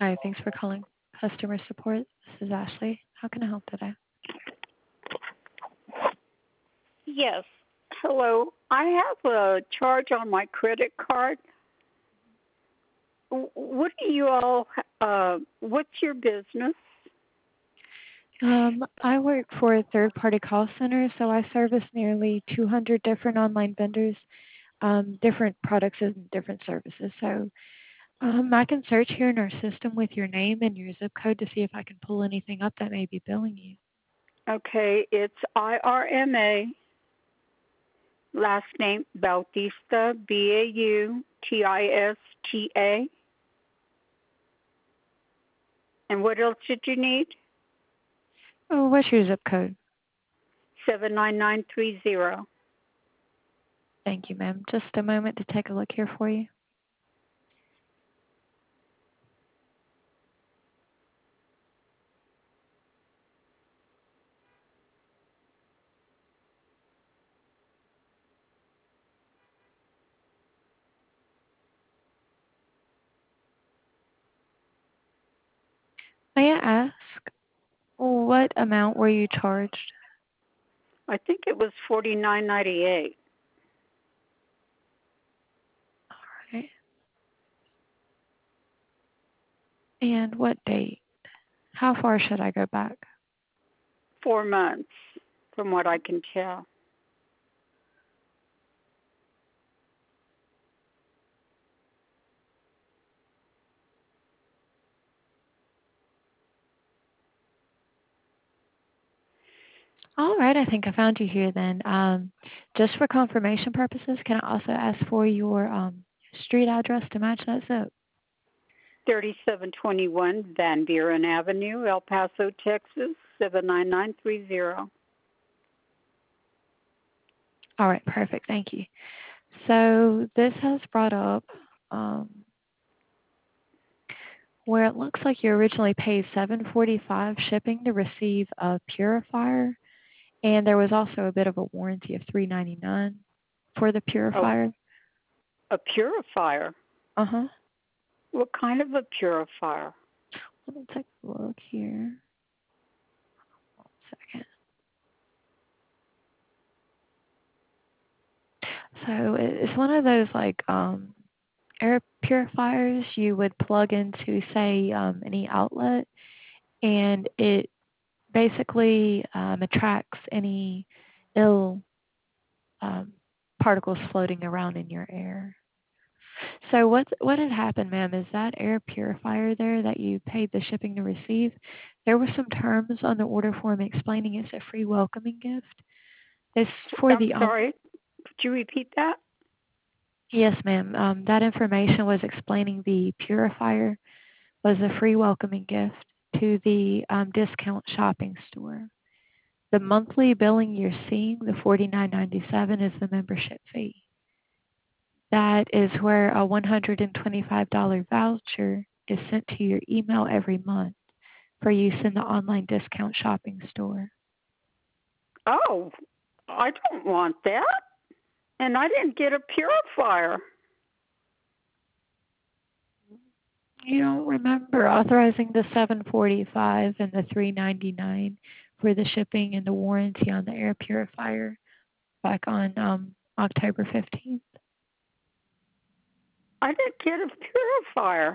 Hi, thanks for calling customer support. This is Ashley. How can I help today? Yes. Hello. I have a charge on my credit card. What do you all? What's your business? I work for a third-party call center, so I service nearly 200 different online vendors, different products and different services. So I can search here in our system with your name and your zip code to see if I can pull anything up that may be billing you. Okay, it's IRMA. Last name Bautista, Bautista. And what else did you need? Oh, what's your zip code? 79930. Thank you, ma'am. Just a moment to take a look here for you. May I ask, what amount were you charged? I think it was 49.98. All right. And what date? How far should I go back? 4 months, from what I can tell. All right, I think I found you here then. Just for confirmation purposes, can I also ask for your street address to match that zip? 3721 Van Buren Avenue, El Paso, Texas, 79930. All right, perfect. Thank you. So this has brought up um, where it looks like you originally paid $745 shipping to receive a purifier, and there was also a bit of a warranty of $399 for the Oh, purifier. a purifier? Uh-huh. What kind of a purifier? Let me take a look here. 1 second. So it's one of those like air purifiers you would plug into, say, any outlet, and it basically attracts any ill um, particles floating around in your air. So what had happened, ma'am, is that air purifier there that you paid the shipping to receive, there were some terms on the order form explaining it's a free welcoming gift. It's for I'm the sorry, could you repeat that? yes, ma'am. That information was explaining the purifier was a free welcoming gift to the discount shopping store. The monthly billing you're seeing, the $49.97, is the membership fee. That is where a $125 voucher is sent to your email every month for use in the online discount shopping store. Oh, I don't want that. And I didn't get a purifier. You don't remember authorizing the $745 and the $399 for the shipping and the warranty on the air purifier back on October 15th? I didn't get a purifier.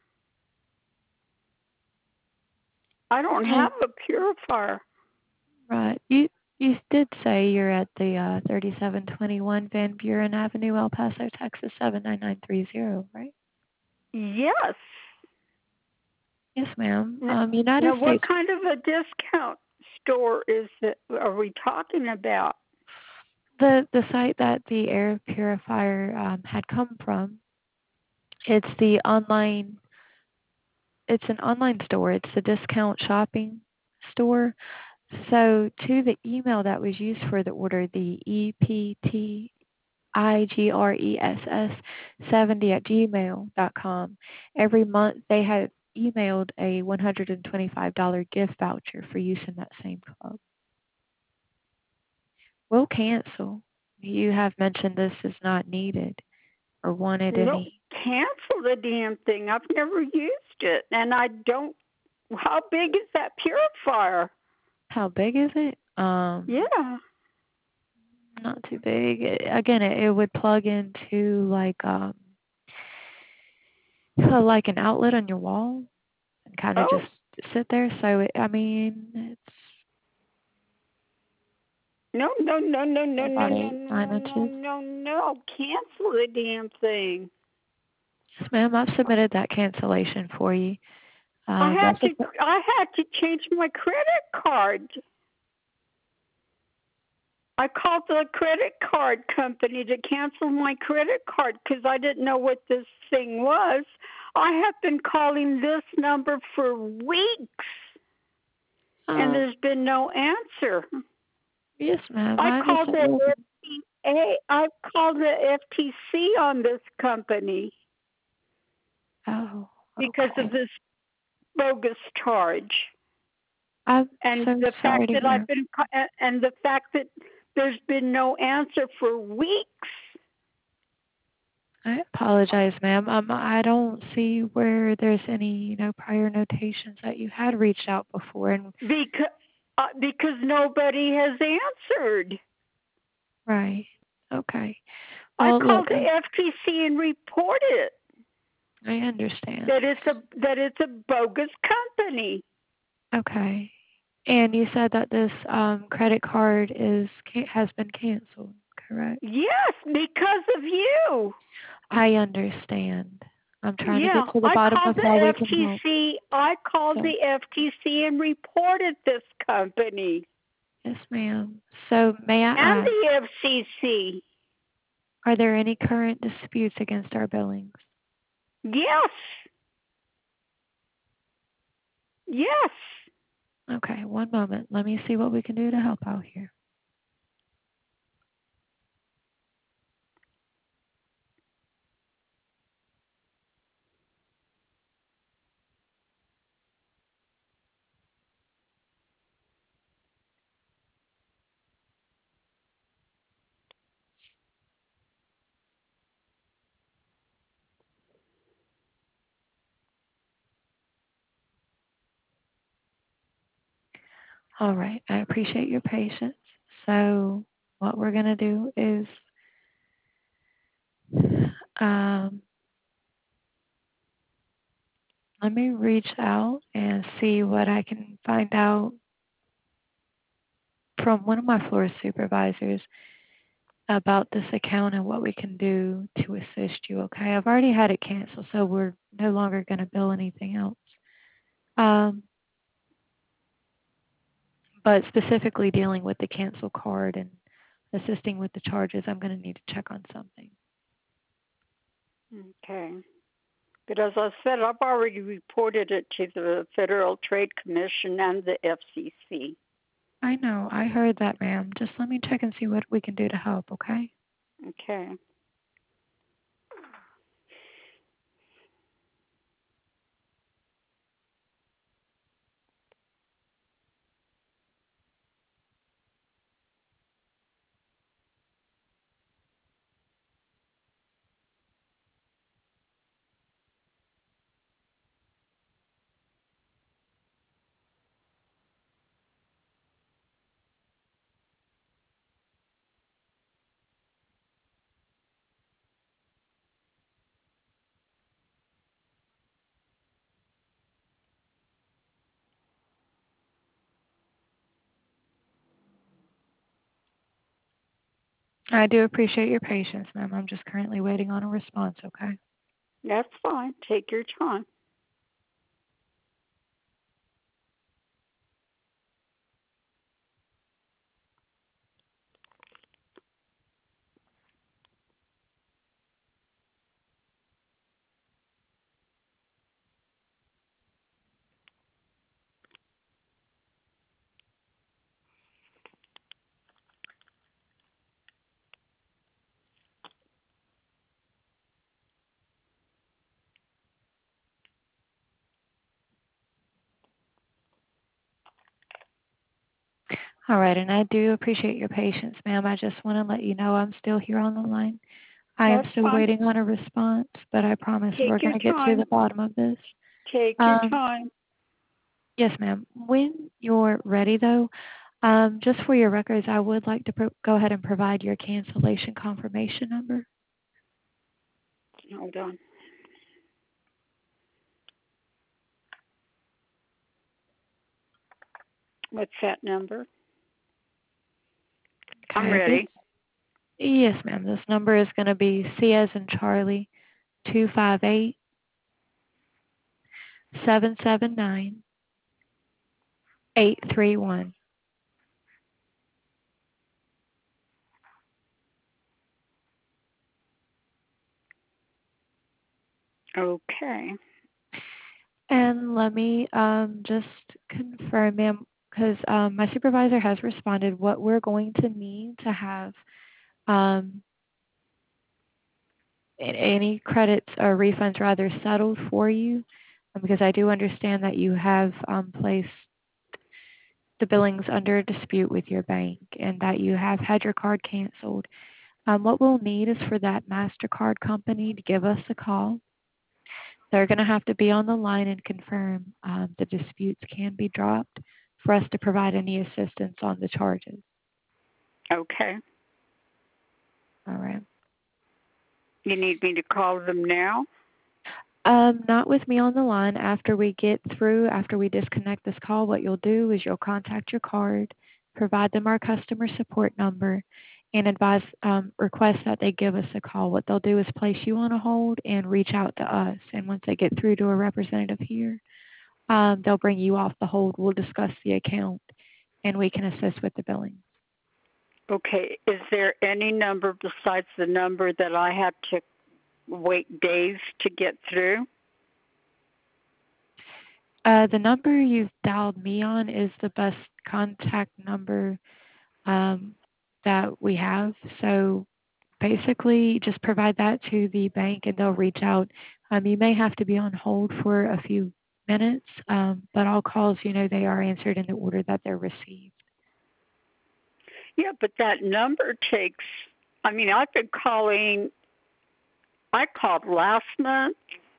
I don't Oh, have a purifier. right. You did say you're at the 3721 Van Buren Avenue, El Paso, Texas 79930, right? Yes. Yes, ma'am. Now, United what States. kind of a discount store is it? Are we talking about? The site that the air purifier had come from, it's the online. It's an online store. It's a discount shopping store. So to the email that was used for the order, the EPTIGRESS70 at gmail.com, every month they had emailed a $125 gift voucher for use in that same club. We'll cancel. You have mentioned this is not needed or wanted No, any. cancel the damn thing. I've never used it, and I don't. How big is that purifier? How big is it? Yeah. Not too big. Again, it would plug into like an outlet on your wall and kind of Oh, just sit there. So I mean, it's no, no, no, no, no, no, about no, eight, no, nine no, no, inches. no, no. Cancel the damn thing. Yes, ma'am. I've submitted that cancellation for you. That's a, I had to change my credit card. I called the credit card company to cancel my credit card because I didn't know what this thing was. I have been calling this number for weeks, and there's been no answer. yes, ma'am. I I've called understand. the I've called the FTC on this company Oh, because of okay. this bogus charge. I'm And so the sorry fact to that hear. there's been no answer for weeks. I apologize, ma'am. I don't see where there's any, prior notations that you had reached out before. And Because nobody has answered. right, okay. I Well, look, called the FTC and reported I understand. that it's a bogus company. Okay, and you said that this credit card has been canceled, correct? Yes, because of you. I understand. I'm trying to get Yeah, to the bottom of how we can help. I called So, the FTC and reported this company yes, ma'am. So, may I and ask, the FCC. are there any current disputes against our billings? Yes. Yes. Okay, one moment. Let me see what we can do to help out here. All right, I appreciate your patience. So, what we're going to do is um, let me reach out and see what I can find out from one of my floor supervisors about this account and what we can do to assist you, okay? I've already had it canceled, so we're no longer going to bill anything else. Um, but specifically dealing with the cancel card and assisting with the charges, I'm going to need to check on something. Okay. But as I said, I've already reported it to the Federal Trade Commission and the FCC. I know. I heard that, ma'am. Just let me check and see what we can do to help, okay? Okay. I do appreciate your patience, ma'am. I'm just currently waiting on a response, okay? That's fine. Take your time. All right, and I do appreciate your patience, ma'am. I just want to let you know I'm still here on the line. I am That's still fine. waiting on a response, but I promise Take we're going your to get to time. the bottom of this. Take your time. Yes, ma'am. When you're ready, though, just for your records, I would like to go ahead and provide your cancellation confirmation number. Hold on. What's that number? I'm ready. Yes, ma'am. This number is going to be C as in Charlie, 258 779 831. Okay. And let me just confirm, ma'am, because my supervisor has responded. What we're going to need to have um, any credits or refunds rather settled for you, because I do understand that you have placed the billings under dispute with your bank and that you have had your card canceled. What we'll need is for that MasterCard company to give us a call. They're going to have to be on the line and confirm the disputes can be dropped for us to provide any assistance on the charges. Okay. All right. You need me to call them now? Not with me on the line. After we disconnect this call, what you'll do is you'll contact your card, provide them our customer support number, and request that they give us a call. What they'll do is place you on a hold and reach out to us. And once they get through to a representative here, they'll bring you off the hold. We'll discuss the account, and we can assist with the billing. Okay. Is there any number besides the number that I have to wait days to get through? The number you've dialed me on is the best contact number that we have. So basically, just provide that to the bank and they'll reach out. You may have to be on hold for a few minutes, but all calls, they are answered in the order that they're received. Yeah, but that number takes, I've been calling, I called last month.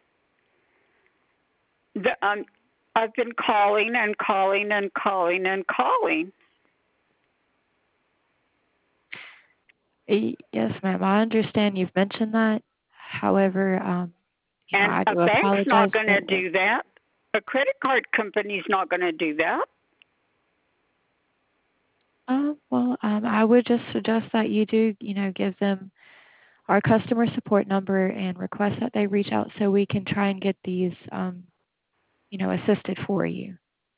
I've been calling and calling and calling and calling. Yes, ma'am. I understand you've mentioned that. However, And I a do bank's not apologize. going to do that. A credit card company's not going to do that. I would just suggest that you do, give them our customer support number and request that they reach out so we can try and get these, assisted for you.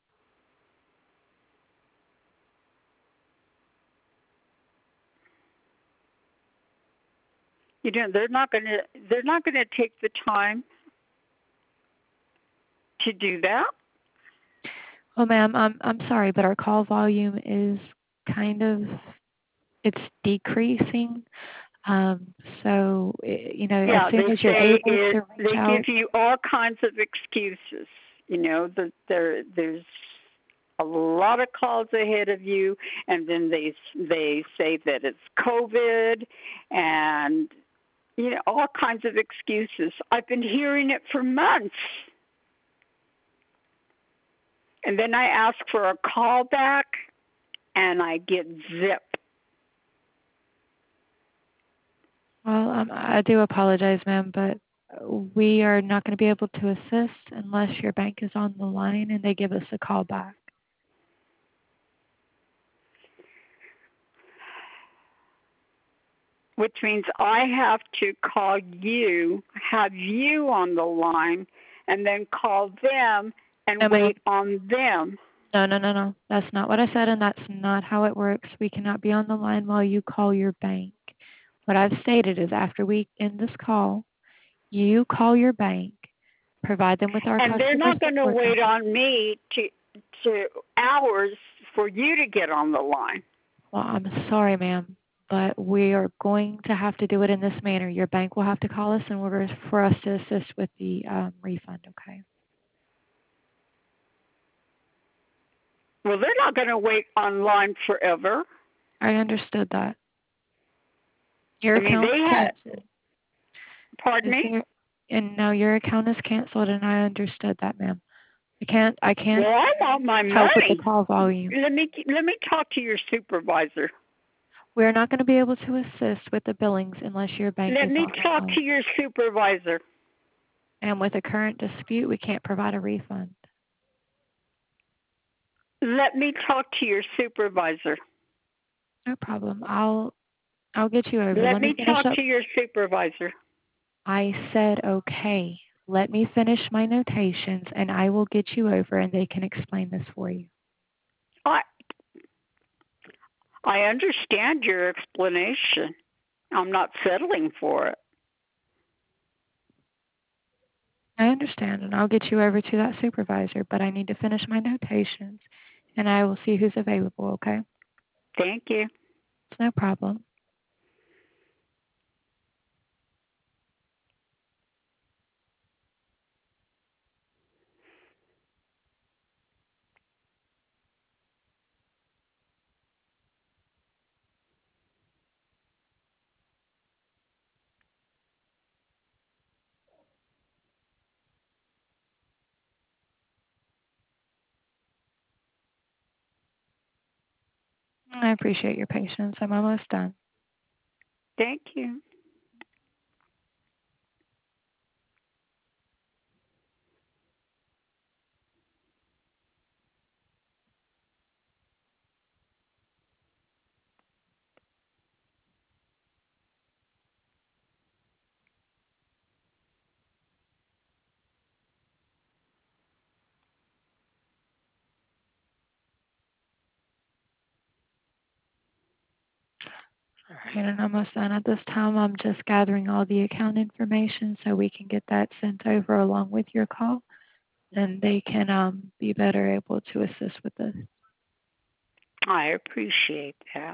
They're not going to take the time to do that. Well, ma'am, I'm sorry, but our call volume is it's decreasing. So, as soon as you're able to reach out. They give you all kinds of excuses. There's a lot of calls ahead of you, and then they say that it's COVID, and all kinds of excuses. I've been hearing it for months. And then I ask for a call back, and I get zip. Well, I do apologize, ma'am, but we are not going to be able to assist unless your bank is on the line and they give us a call back. Which means I have to call you, have you on the line, and then call them and wait on them. No. That's not what I said, and that's not how it works. We cannot be on the line while you call your bank. What I've stated is after we end this call, you call your bank, provide them with our customer support. And they're not going to wait on me to hours for you to get on the line. Well, I'm sorry, ma'am, but we are going to have to do it in this manner. Your bank will have to call us in order for us to assist with the refund, okay? Well, they're not going to wait online forever. I understood that. Your account. Pardon me? And now your account is canceled, and I understood that, ma'am. I can't Well, I want my help with the money. call volume. Let me talk to your supervisor. We're not going to be able to assist with the billings unless your bank Let is me on the talk to line. your supervisor. And with a current dispute, we can't provide a refund. Let me talk to your supervisor. No problem. I'll get you over. Let Let me me finish talk up. to your supervisor. I said okay. Let me finish my notations, and I will get you over, and they can explain this for you. I understand your explanation. I'm not settling for it. I understand, and I'll get you over to that supervisor, but I need to finish my notations, and I will see who's available, okay? Thank you. It's no problem. I appreciate your patience. I'm almost done. Thank you. All right, and I'm almost done. At this time, I'm just gathering all the account information so we can get that sent over along with your call, and they can be better able to assist with this. I appreciate that.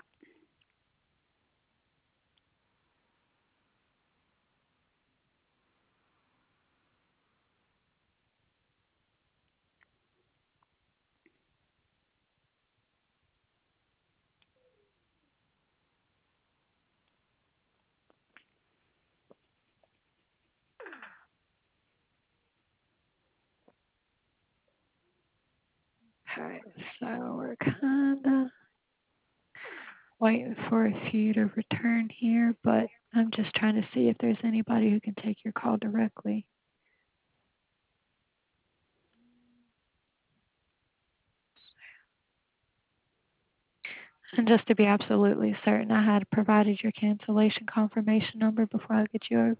Okay, so we're kind of waiting for a few to return here, but I'm just trying to see if there's anybody who can take your call directly. And just to be absolutely certain, I had provided your cancellation confirmation number before I get you over.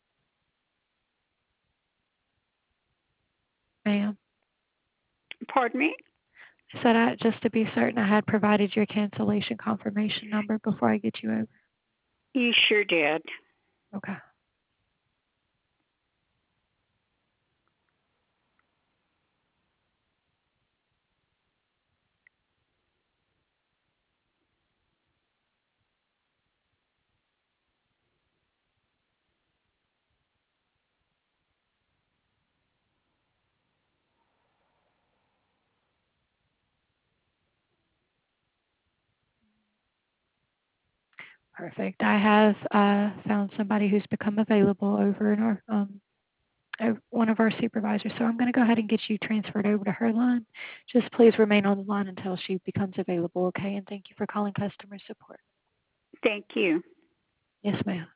Ma'am. Pardon me? I said just to be certain, I had provided your cancellation confirmation number before I get you over. You sure did. Okay. Perfect. I have found somebody who's become available over in our one of our supervisors. So I'm going to go ahead and get you transferred over to her line. Just please remain on the line until she becomes available, okay? And thank you for calling customer support. Thank you. Yes, ma'am.